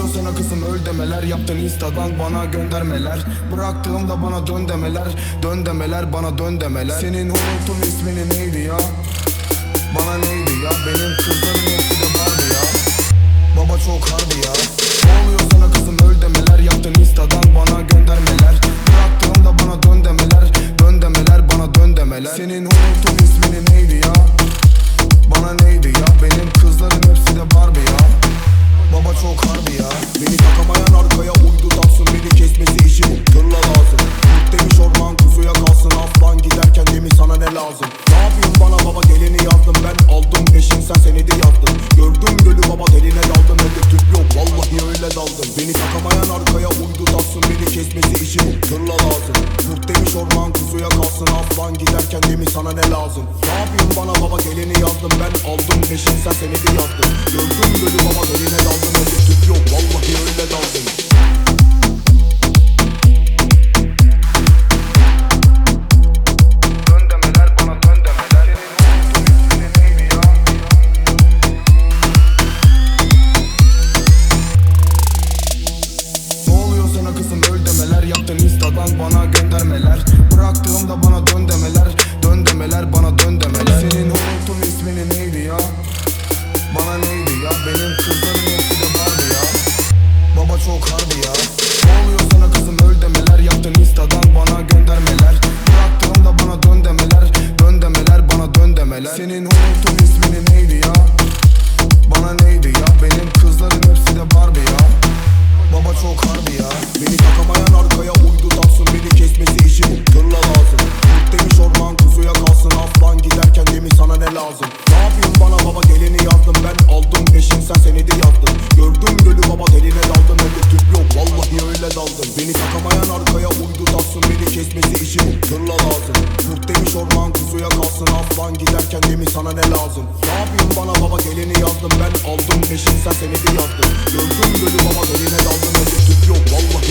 sana kızım öl demeler. Yaptın instadan bana göndermeler. Bıraktığımda bana dön demeler. Dön demeler bana dön demeler. Senin unuttum ismini neydi ya? Bana neydi ya? Benim kızların hepsi de vardı ya. Baba çok harbi ya. Ne oluyor sana kızım öl demeler. Yaptın instadan bana göndermeler. Bıraktığımda bana dön demeler. Dön demeler bana dön demeler. Senin unuttum ismini neydi ya? Bana neydi ya? Benim kızların hepsi de Barbie ya. Baba çok harbi ya. Beni takamayan arkaya uydu tatsın, beni kesmesi işi bu, tırla lazım. Kurt demiş orman kuzuya kalsın, aslan giderken demiş sana ne lazım. Ne yapayım bana baba, geleni yazdım ben, aldım peşin sen senedi yazdın. Gördüm gölü baba, deline daldım, evde tüp yok vallahi öyle daldım. Beni takamayan arkaya uydu tatsın, beni kesmesi işi bu, tırla lazım. Kurt demiş orman kuzuya kalsın, aslan giderken demiş sana ne lazım. Ne yapayım bana baba, geleni yazdım ben, aldım peşin sen senedi yazdın. Gördüm gölü baba, deline daldım, evde tüp yok vallahi öyle daldım. Kızım öl demeler. Yaptın instadan bana göndermeler. Bıraktığımda bana dön demeler. Dön demeler bana dön demeler. Senin unuttum ismini neydi ya? Bana neydi ya? Benim kızların hepsi de vardı ya. Baba çok harbi ya. Ne oluyor sana kızım öl demeler. Yaptın instadan bana göndermeler. Bıraktığımda bana dön demeler. Dön demeler bana dön demeler. Senin unuttum ismini neydi ya? Bana neydi ya? Benim kızların hepsi de Barbie ya. Baba çok harbi ya. Beni takamayan arkaya uydu tatsın, beni kesmesi işi bu, tırla lazım. Kurt demiş orman kuzuya kalsın, aslan giderken demiş sana ne lazım. Ne yapayım bana baba, geleni yazdım ben, aldım peşin sen senedi yazdın. Gördüm gölü baba, deline daldım, evde tüp yok vallahi öyle daldım. Beni takamayan arkaya uydu tatsın, beni kesmesi işi bu, tırla lazım. Kurt demiş orman kuzuya kalsın, aslan giderken demiş sana ne lazım. Ne yapayım bana baba, geleni yazdım ben, aldım peşin sen senedi yazdın. Gördüm gölü baba, deline daldım, evde tüp yok vallahi